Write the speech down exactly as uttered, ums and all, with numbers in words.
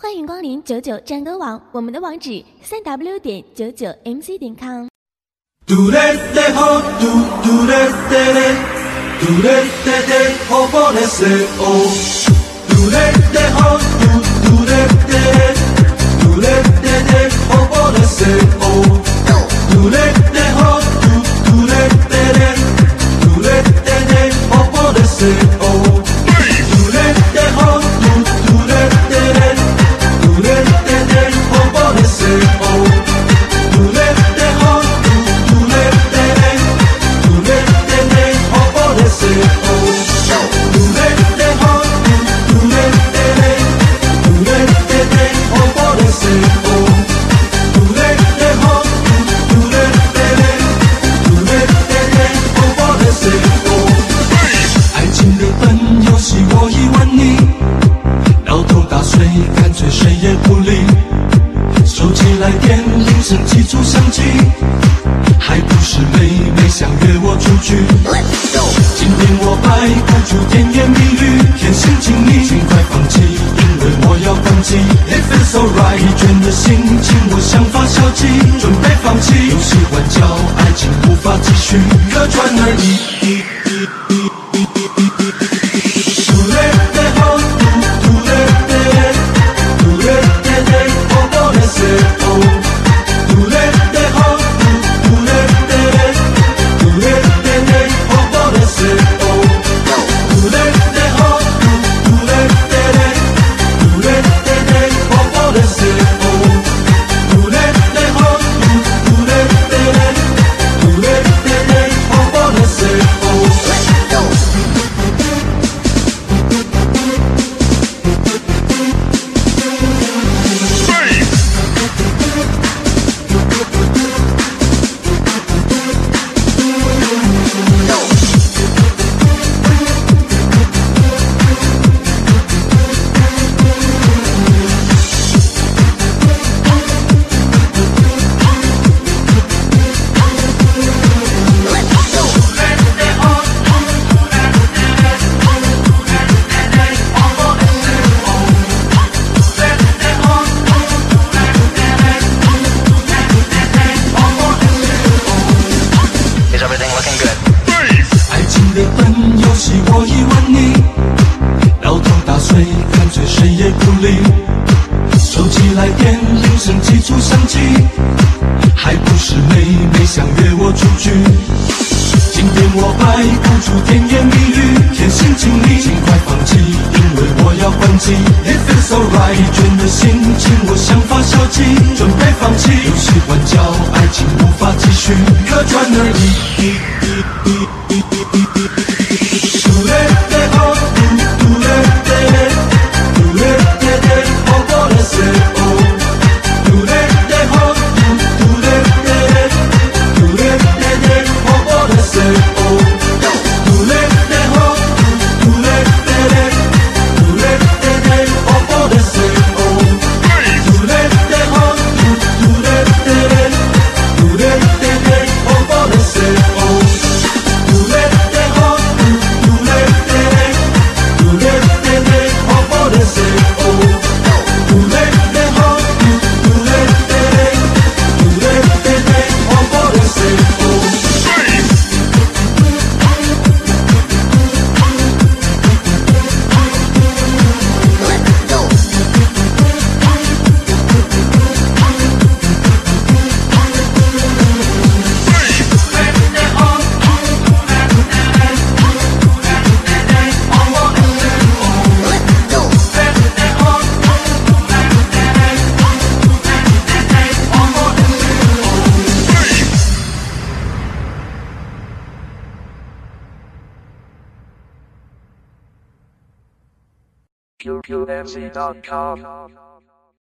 欢迎光临九九战歌网，我们的网址三 w 点九九 m c 点 com。 Do let the ho do do let the let do let the the ho ho let say oh do let the ho do do let the let do let the the ho ho let say oh do let the ho do do let the let do let the the ho ho let say oh do let the ho do do let the let do let the the ho ho let say oh do let the ho爱情的笨游戏我已玩腻，摇头打碎干脆谁也不理，手机来电铃声记住相机，还不是妹妹想约我出去。今天我摆不出甜言蜜语，偏心请你尽快放弃，因为我要关机。It feels so right， 疲倦的心情我想发消极，准备放弃。游戏玩笑，爱情无法继续，客串而已。It feels so right， 疲倦的心情我想发消极，准备放弃。游戏玩笑，爱情无法继续，客串而已。Do let the ho do do let the let do let the the ho ho let say oh do let the ho do do let the let do let the the ho ho let say oh do let the ho do do let the let do let the the ho ho let say oh do let the ho do do let the let do let the the ho ho let say oh do let the ho do do let the let do let the the ho ho let say oh do let the ho do do let the let do let the the ho ho let say oh Q Q M C dot com